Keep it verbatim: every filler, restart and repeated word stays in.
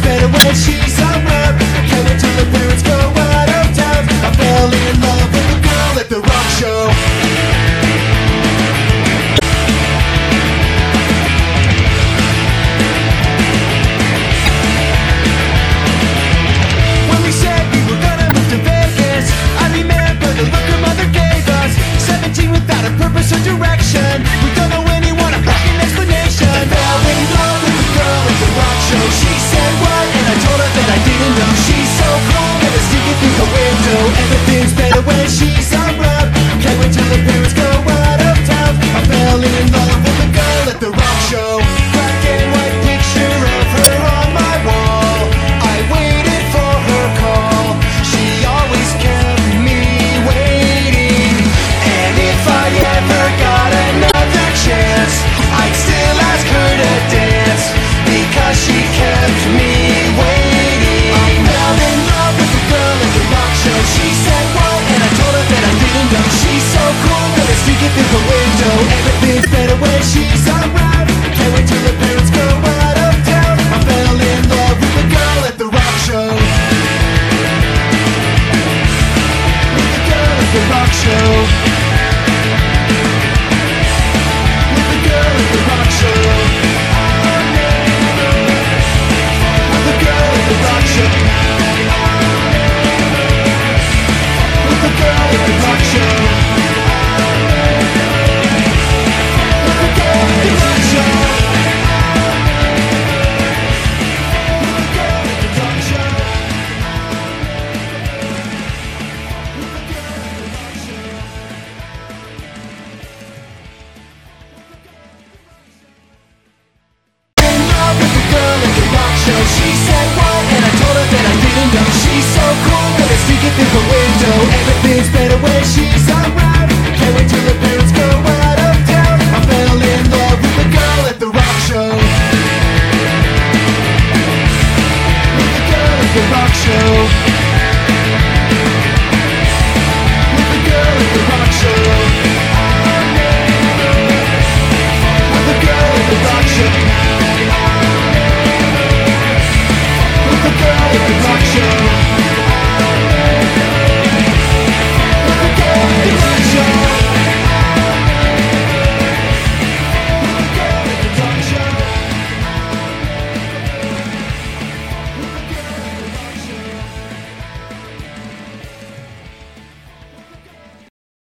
better when she's around. Can't wait till her parents go out of town. I fell in love with a girl at the rock show. When we said we were gonna move to Vegas, I remember the look her mother gave us. Seventeen without a purpose or direction. We don't know anyone, a fucking explanation. I fell in love with a girl at the rock show. She said what? And I told her that I didn't know. She's so cool, never sneaking through the window. Everything's better when she's around. Can't wait till the parents go out of town. I fell in love with a girl at the rock show. Black and white picture of her on my wall. I waited for her call. She always kept me waiting. And if I ever got another chance, I'd still ask her to dance, because she kept me waiting. I fell in love with the girl at the rock show. She said what? And I told her that I didn't know. She's so cool, gonna sneak it through the window. Everything's better when she's around. Can't wait till the parents go out of town. I fell in love with the girl at the rock show. With the girl at the rock show. With the girl at the rock show. With the girl at the rock show. With the girl at the rock show. With the girl at the rock show. With the girl at the rock show. With the girl at the rock show. In love with the girl at the rock show. She said what? And I told her that I didn't know. She's so cool, gonna sneak it through the window. Everything's better when she's